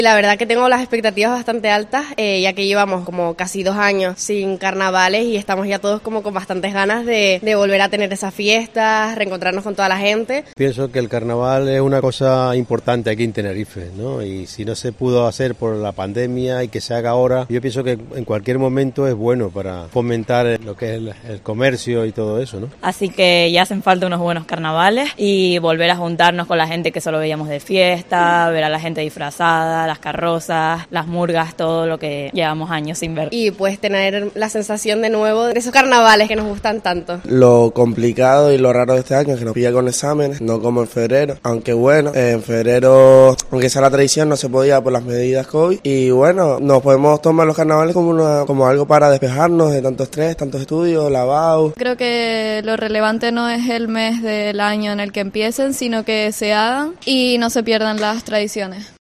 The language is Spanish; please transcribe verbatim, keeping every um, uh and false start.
La verdad que tengo las expectativas bastante altas, eh, ya que llevamos como casi dos años sin carnavales y estamos ya todos como con bastantes ganas de, de volver a tener esas fiestas, reencontrarnos con toda la gente. Pienso que el carnaval es una cosa importante aquí en Tenerife, ¿no? Y si no se pudo hacer por la pandemia y que se haga ahora, yo pienso que en cualquier momento es bueno para fomentar lo que es el, el comercio y todo eso, ¿no? Así que ya hacen falta unos buenos carnavales y volver a juntarnos con la gente que solo veíamos de fiesta, ver a la gente disfrazada, las carrozas, las murgas, todo lo que llevamos años sin ver. Y pues tener la sensación de nuevo de esos carnavales que nos gustan tanto. Lo complicado y lo raro de este año es que nos pilla con exámenes, no como en febrero, aunque bueno, en febrero, aunque sea la tradición, no se podía por las medidas COVID y bueno, nos podemos tomar los carnavales como, una, como algo para despejarnos de tanto estrés, tantos estudios, lavados. Creo que lo relevante no es el mes del año en el que empiecen, sino que se hagan y no se pierdan las tradiciones.